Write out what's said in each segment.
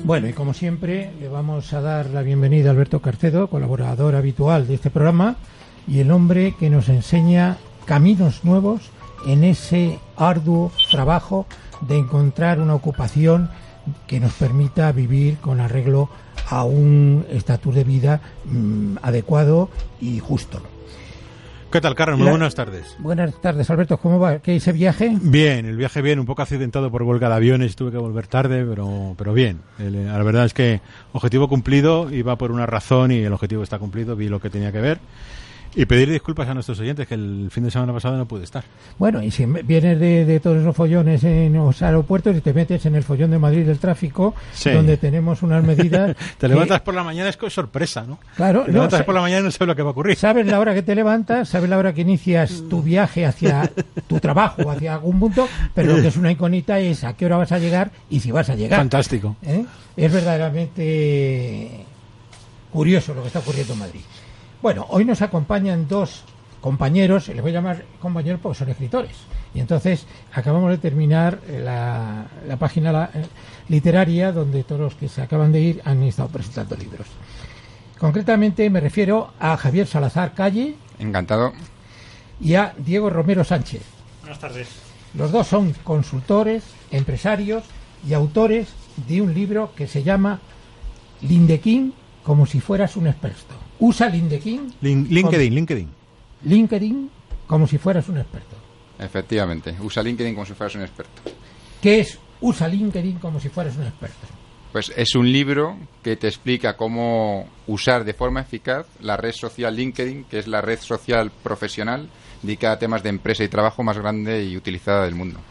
Bueno, y como siempre, le vamos a dar la bienvenida a Alberto Carcedo, colaborador habitual de este programa, y el hombre que nos enseña caminos nuevos en ese arduo trabajo de encontrar una ocupación que nos permita vivir con arreglo a un estatus de vida adecuado y justo. ¿Qué tal, Carlos? Muy buenas tardes. Buenas tardes, Alberto. ¿Cómo va? ¿Qué ese viaje? Bien, el viaje bien, un poco accidentado por huelga de aviones, tuve que volver tarde, pero bien. La verdad es que objetivo cumplido, iba por una razón y el objetivo está cumplido, vi lo que tenía que ver. Y pedir disculpas a nuestros oyentes, que el fin de semana pasado no pude estar. Bueno, y si vienes de todos esos follones en los aeropuertos y te metes en el follón de Madrid del tráfico, sí, donde tenemos unas medidas... Te levantas por la mañana, es sorpresa, ¿no? Claro. Te levantas por la mañana y no sabes lo que va a ocurrir. Sabes la hora que te levantas, sabes la hora que inicias tu viaje hacia tu trabajo, hacia algún punto, pero lo que es una incógnita es a qué hora vas a llegar y si vas a llegar. Fantástico. Es verdaderamente curioso lo que está ocurriendo en Madrid. Bueno, hoy nos acompañan dos compañeros, les voy a llamar compañeros porque son escritores. Y entonces acabamos de terminar la página literaria donde todos los que se acaban de ir han estado presentando libros. Concretamente me refiero a Javier Salazar Calle. Encantado. Y a Diego Romero Sánchez. Buenas tardes. Los dos son consultores, empresarios y autores de un libro que se llama LinkedIn como si fueras un experto. Usa LinkedIn. LinkedIn como si fueras un experto. Efectivamente, usa LinkedIn como si fueras un experto. ¿Qué es Usa LinkedIn como si fueras un experto? Pues es un libro que te explica cómo usar de forma eficaz la red social LinkedIn, que es la red social profesional dedicada a temas de empresa y trabajo más grande y utilizada del mundo.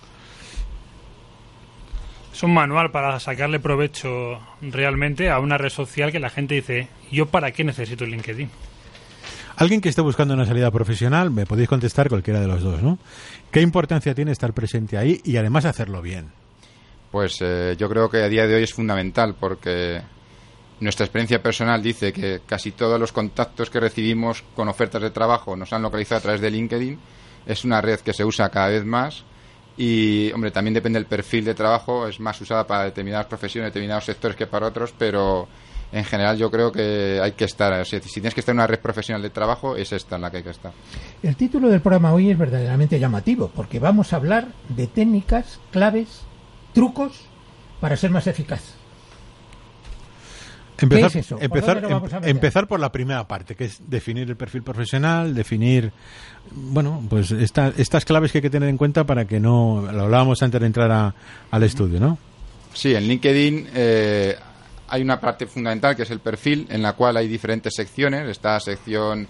Es un manual para sacarle provecho realmente a una red social que la gente dice, ¿yo para qué necesito el LinkedIn? Alguien que esté buscando una salida profesional, me podéis contestar cualquiera de los dos, ¿no? ¿Qué importancia tiene estar presente ahí y además hacerlo bien? Pues yo creo que a día de hoy es fundamental porque nuestra experiencia personal dice que casi todos los contactos que recibimos con ofertas de trabajo nos han localizado a través de LinkedIn. Es una red que se usa cada vez más. Y, hombre, también depende del perfil de trabajo, es más usada para determinadas profesiones, determinados sectores que para otros, pero en general yo creo que hay que estar, o sea, si tienes que estar en una red profesional de trabajo, es esta en la que hay que estar. El título del programa hoy es verdaderamente llamativo, porque vamos a hablar de técnicas, claves, trucos para ser más eficaz. Empezar por la primera parte, que es definir el perfil profesional, definir, bueno, pues estas claves que hay que tener en cuenta para que no, lo hablábamos antes de entrar al estudio, ¿no? Sí, en LinkedIn hay una parte fundamental que es el perfil, en la cual hay diferentes secciones. Está la sección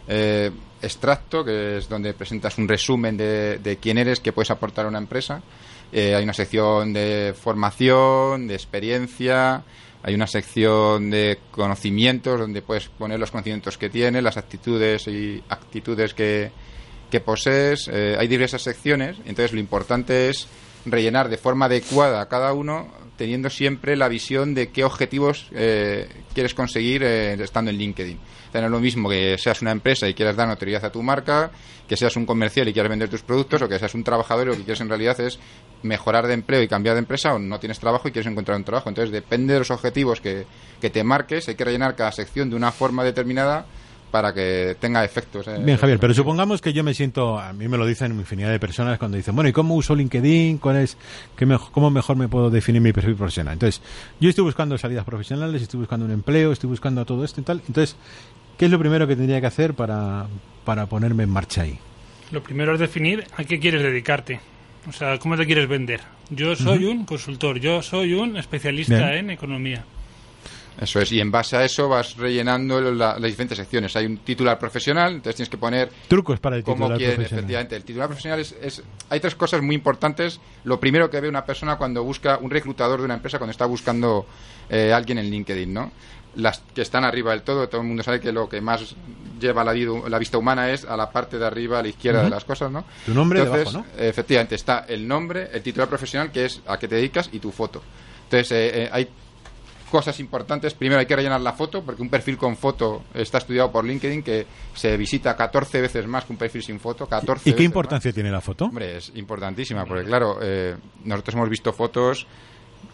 extracto, que es donde presentas un resumen de quién eres, qué puedes aportar a una empresa. Hay una sección de formación, de experiencia. Hay una sección de conocimientos donde puedes poner los conocimientos que tienes, las actitudes y actitudes que posees. Hay diversas secciones, entonces lo importante es rellenar de forma adecuada a cada uno, teniendo siempre la visión de qué objetivos quieres conseguir estando en LinkedIn. O sea, no es lo mismo que seas una empresa y quieras dar notoriedad a tu marca, que seas un comercial y quieras vender tus productos, o que seas un trabajador y lo que quieres en realidad es mejorar de empleo y cambiar de empresa, o no tienes trabajo y quieres encontrar un trabajo. Entonces depende de los objetivos que te marques, hay que rellenar cada sección de una forma determinada para que tenga efectos. Bien, Javier, pero supongamos que yo me siento, a mí me lo dicen infinidad de personas cuando dicen, bueno, ¿y cómo uso LinkedIn? ¿Cómo mejor me puedo definir mi perfil profesional? Entonces, yo estoy buscando salidas profesionales, estoy buscando un empleo, estoy buscando todo esto y tal. Entonces, ¿qué es lo primero que tendría que hacer para ponerme en marcha ahí? Lo primero es definir a qué quieres dedicarte. O sea, ¿cómo te quieres vender? Yo soy un consultor, yo soy un especialista en economía. Eso es, y en base a eso vas rellenando las diferentes secciones. Hay un titular profesional, entonces tienes que poner trucos para el titular profesional. Efectivamente, el titular profesional hay tres cosas muy importantes. Lo primero que ve una persona cuando busca un reclutador de una empresa, cuando está buscando alguien en LinkedIn, ¿no? Las que están arriba del todo el mundo sabe que lo que más lleva la vista humana es a la parte de arriba, a la izquierda de las cosas, ¿no? Tu nombre debajo, ¿no? Efectivamente, está el nombre, el titular profesional, que es a qué te dedicas, y tu foto. Entonces, hay cosas importantes. Primero hay que rellenar la foto, porque un perfil con foto está estudiado por LinkedIn, que se visita 14 veces más que un perfil sin foto. 14 ¿Y qué importancia tiene la foto? Hombre, es importantísima, porque claro, nosotros hemos visto fotos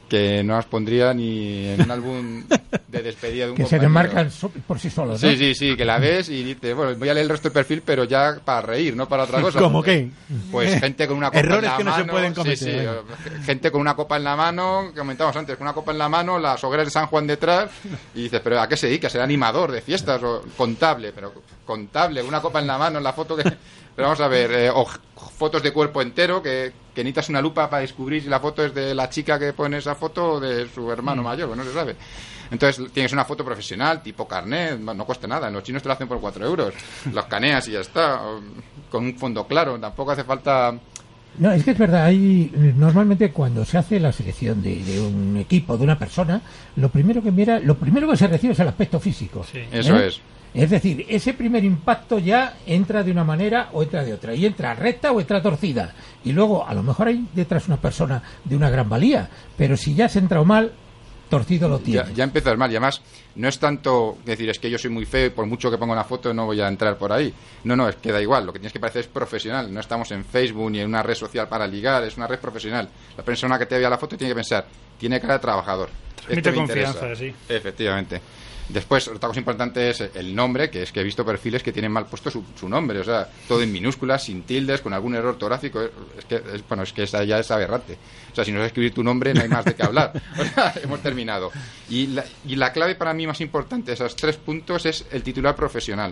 que no las pondría ni en un álbum de despedida de un que compañero. se remarcan por sí solos, ¿no? Sí, que la ves y dices, bueno, voy a leer el resto del perfil, pero ya para reír, no para otra cosa. ¿Cómo qué? Pues gente con una copa Errores en la que no mano. se pueden cometer. Gente con una copa en la mano, que comentábamos antes, con una copa en la mano, las hogueras de San Juan detrás, y dices, pero ¿a qué se dedica? ¿Será animador de fiestas o contable? Pero contable, una copa en la mano en la foto que... Pero vamos a ver, o fotos de cuerpo entero, que necesitas una lupa para descubrir si la foto es de la chica que pone esa foto o de su hermano mayor, que no se sabe. Entonces tienes una foto profesional, tipo carnet, no cuesta nada, los chinos te lo hacen por 4 euros, los caneas y ya está, con un fondo claro, tampoco hace falta... No, es que es verdad, normalmente cuando se hace la selección de un equipo, de una persona, lo primero que se recibe es el aspecto físico. Sí. Eso es. Es decir, ese primer impacto ya entra de una manera o entra de otra, y entra recta o entra torcida. Y luego, a lo mejor hay detrás una persona de una gran valía, pero si ya has entrado mal, torcido lo tienes. Ya empiezas mal, y además no es tanto decir, es que yo soy muy feo y por mucho que ponga una foto no voy a entrar por ahí. No, es que da igual, lo que tienes que parecer es profesional. No estamos en Facebook ni en una red social para ligar, es una red profesional. La persona que te vea la foto tiene que pensar, tiene cara de trabajador. Transmite confianza, sí. Efectivamente. Después, otra cosa importante es el nombre, que es que he visto perfiles que tienen mal puesto su nombre, o sea, todo en minúsculas, sin tildes, con algún error ortográfico. Es que esa ya es aberrante. O sea, si no sabes escribir tu nombre, no hay más de qué hablar. O sea, hemos terminado. Y la clave para mí más importante de esos 3 puntos es el titular profesional.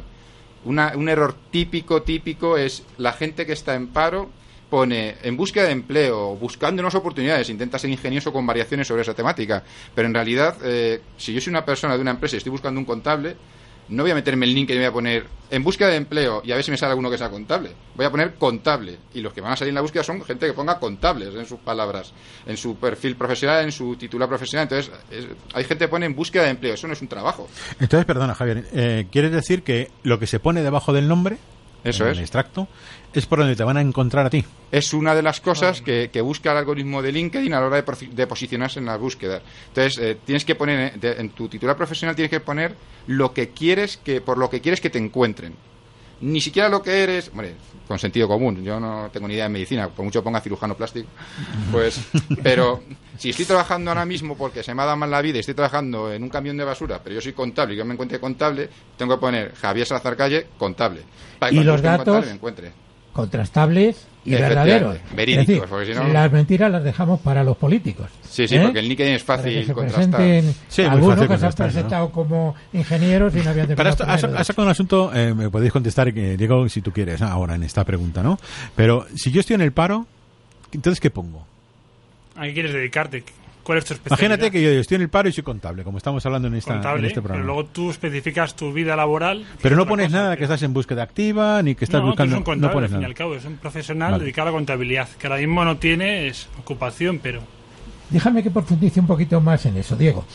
Un error típico es la gente que está en paro, pone en búsqueda de empleo, buscando nuevas oportunidades, intenta ser ingenioso con variaciones sobre esa temática, pero en realidad, si yo soy una persona de una empresa y estoy buscando un contable, no voy a meterme el link y me voy a poner en búsqueda de empleo y a ver si me sale alguno que sea contable. Voy a poner contable, y los que van a salir en la búsqueda son gente que ponga contables en sus palabras, en su perfil profesional, en su titular profesional. Entonces, hay gente que pone en búsqueda de empleo, eso no es un trabajo. Entonces, perdona, Javier, ¿quieres decir que lo que se pone debajo del nombre, eso en es el extracto, es por donde te van a encontrar a ti? Es una de las cosas que busca el algoritmo de LinkedIn a la hora de posicionarse en las búsquedas. Entonces, tienes que poner en tu titular profesional, tienes que poner lo que quieres por lo que quieres que te encuentren. Ni siquiera lo que eres, hombre, con sentido común. Yo no tengo ni idea de medicina, por mucho ponga cirujano plástico. Pues, pero si estoy trabajando ahora mismo porque se me ha dado mal la vida y estoy trabajando en un camión de basura, pero yo soy contable y yo me encuentre contable, tengo que poner Javier Salazar Calle, contable. Para que y los datos me encuentre contrastables y verdaderos. Verídicos, es decir, porque si no... las mentiras las dejamos para los políticos. Sí, porque el LinkedIn es fácil contrastar. Sí, algunos que se han presentado, ¿no?, como ingenieros y no habían... Para esto, has sacado un asunto, me podéis contestar, Diego, si tú quieres, ahora en esta pregunta, ¿no? Pero si yo estoy en el paro, entonces ¿qué pongo? ¿A qué quieres dedicarte? ¿Cuál es tu especialidad? Imagínate que yo estoy en el paro y soy contable, como estamos hablando en este programa. Pero luego tú especificas tu vida laboral. Pero no pones nada de que estás en búsqueda activa, ni que estás buscando... Es un contable, no pones al fin y nada. al cabo, es un profesional dedicado a la contabilidad, que ahora mismo no tiene ocupación, pero... Déjame que profundice un poquito más en eso, Diego.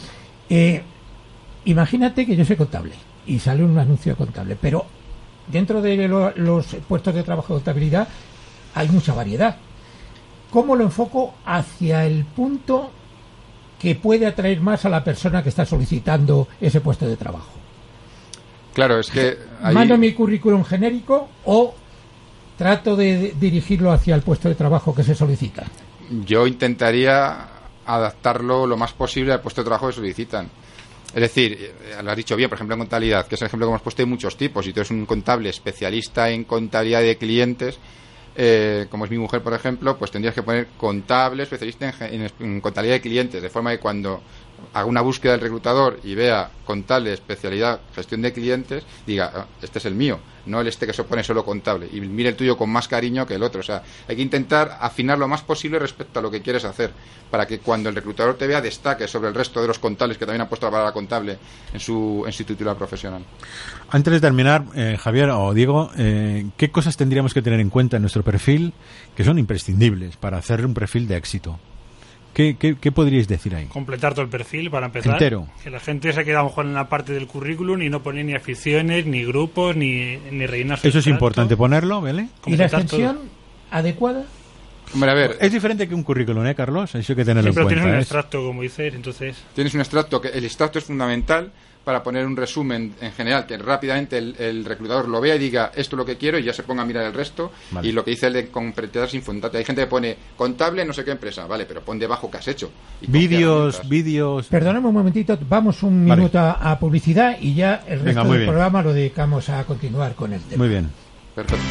Imagínate que yo soy contable y sale un anuncio de contable, pero dentro de los puestos de trabajo de contabilidad hay mucha variedad. ¿Cómo lo enfoco hacia el punto que puede atraer más a la persona que está solicitando ese puesto de trabajo? Claro, es que... ¿Mando mi currículum genérico o trato de dirigirlo hacia el puesto de trabajo que se solicita? Yo intentaría adaptarlo lo más posible al puesto de trabajo que solicitan. Es decir, lo has dicho bien, por ejemplo, en contabilidad, que es el ejemplo que hemos puesto, hay muchos tipos. Si tú eres un contable especialista en contabilidad de clientes, como es mi mujer, por ejemplo, pues tendrías que poner contable especialista en contabilidad de clientes, de forma que cuando haga una búsqueda del reclutador y vea contable, especialidad, gestión de clientes, diga, este es el mío, no el que se pone solo contable, y mire el tuyo con más cariño que el otro. O sea, hay que intentar afinar lo más posible respecto a lo que quieres hacer, para que cuando el reclutador te vea destaque sobre el resto de los contables que también han puesto la palabra contable en su titular profesional. Antes de terminar, Javier o Diego, ¿qué cosas tendríamos que tener en cuenta en nuestro perfil que son imprescindibles para hacer un perfil de éxito? ¿Qué podríais decir ahí? Completar todo el perfil, para empezar. Entero. Que la gente se queda a lo mejor en la parte del currículum y no pone ni aficiones, ni grupos, ni rellenar. Eso es importante ponerlo, ¿vale? ¿Y la extensión adecuada? Hombre, a ver, es diferente que un currículum, Carlos? Eso hay que tenerlo en cuenta. Pero tienes un extracto, como dices, entonces... Tienes un extracto, que el extracto es fundamental para poner un resumen en general, que rápidamente el reclutador lo vea y diga esto es lo que quiero y ya se ponga a mirar el resto. Vale. Y lo que dice el de competidores sin fundate. Hay gente que pone contable no sé qué empresa, vale, pero pon debajo qué has hecho. Y Vídeos... Perdóname un momentito, vamos un Vale. minuto a publicidad y ya el resto muy del bien. programa lo dedicamos a continuar con el tema. Muy bien. Perfecto.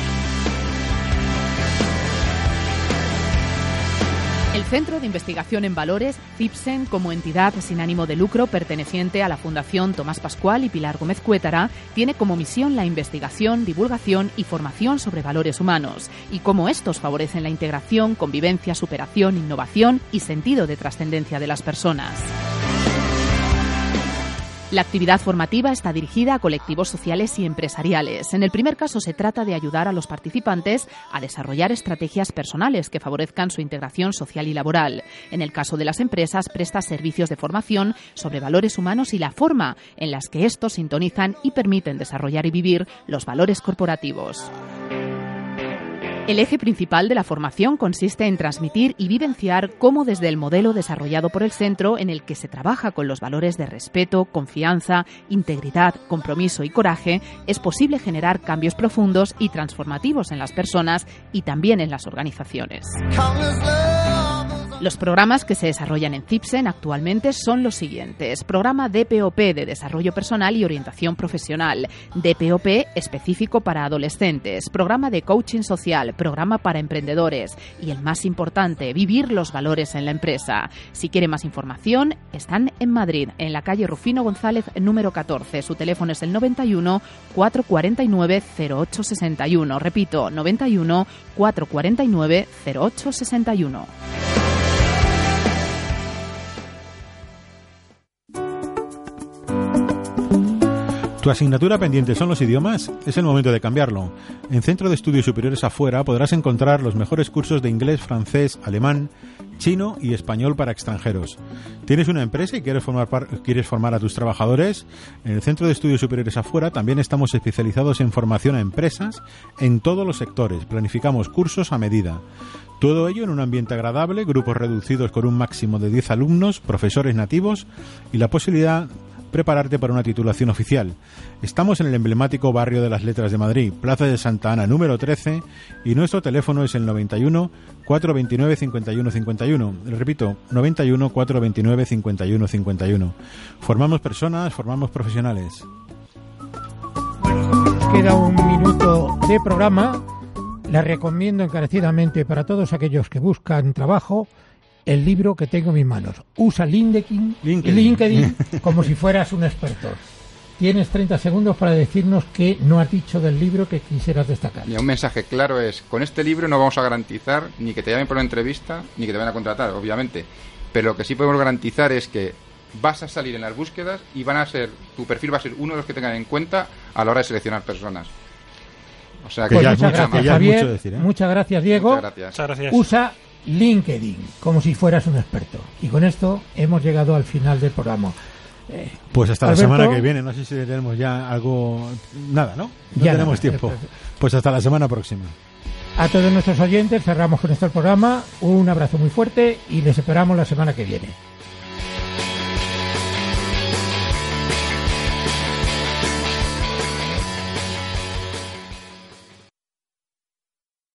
El Centro de Investigación en Valores, CIPSEN, como entidad sin ánimo de lucro perteneciente a la Fundación Tomás Pascual y Pilar Gómez Cuétara, tiene como misión la investigación, divulgación y formación sobre valores humanos y cómo estos favorecen la integración, convivencia, superación, innovación y sentido de trascendencia de las personas. La actividad formativa está dirigida a colectivos sociales y empresariales. En el primer caso se trata de ayudar a los participantes a desarrollar estrategias personales que favorezcan su integración social y laboral. En el caso de las empresas presta servicios de formación sobre valores humanos y la forma en las que estos sintonizan y permiten desarrollar y vivir los valores corporativos. El eje principal de la formación consiste en transmitir y vivenciar cómo desde el modelo desarrollado por el centro, en el que se trabaja con los valores de respeto, confianza, integridad, compromiso y coraje, es posible generar cambios profundos y transformativos en las personas y también en las organizaciones. Los programas que se desarrollan en CIPSEN actualmente son los siguientes: programa DPOP de Desarrollo Personal y Orientación Profesional, DPOP específico para adolescentes, programa de Coaching Social, programa para emprendedores y el más importante, Vivir los Valores en la Empresa. Si quiere más información, están en Madrid, en la calle Rufino González número 14. Su teléfono es el 91 449 0861. Repito, 91 449 0861. ¿Tu asignatura pendiente son los idiomas? Es el momento de cambiarlo. En Centro de Estudios Superiores Afuera podrás encontrar los mejores cursos de inglés, francés, alemán, chino y español para extranjeros. ¿Tienes una empresa y quieres formar a tus trabajadores? En el Centro de Estudios Superiores Afuera también estamos especializados en formación a empresas en todos los sectores. Planificamos cursos a medida. Todo ello en un ambiente agradable, grupos reducidos con un máximo de 10 alumnos, profesores nativos y la posibilidad de prepararte para una titulación oficial. Estamos en el emblemático barrio de las Letras de Madrid, Plaza de Santa Ana número 13, y nuestro teléfono es el 91 429 51 51. Repito, 91 429 51 51. Formamos personas, formamos profesionales. Queda un minuto de programa. Les recomiendo encarecidamente para todos aquellos que buscan trabajo el libro que tengo en mis manos. Usa LinkedIn como si fueras un experto. Tienes 30 segundos para decirnos qué no has dicho del libro que quisieras destacar. Mira, un mensaje claro es: con este libro no vamos a garantizar ni que te llamen por una entrevista ni que te vayan a contratar, obviamente, pero lo que sí podemos garantizar es que vas a salir en las búsquedas y tu perfil va a ser uno de los que tengan en cuenta a la hora de seleccionar personas. O sea, Pues ya muchas es mucho, gracias, ya es Javier. mucho decir, ¿eh? Muchas gracias, Diego. muchas gracias. Muchas gracias. Usa LinkedIn como si fueras un experto. Y con esto hemos llegado al final del programa. Pues hasta Alberto, la semana que viene. No sé si tenemos ya algo... Nada, ¿no? No Ya tenemos nada. tiempo. Pues hasta la semana próxima. A todos nuestros oyentes cerramos con esto el programa. Un abrazo muy fuerte y les esperamos la semana que viene.